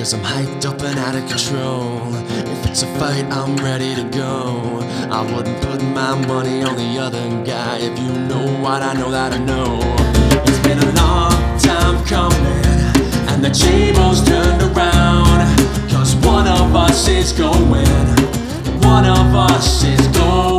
'cause I'm hyped up and out of control. If it's a fight, I'm ready to go. I wouldn't put my money on the other guy. If you know what I know that I know. It's been a long time coming, and the tables turned around, 'cause one of us is going, one of us is going.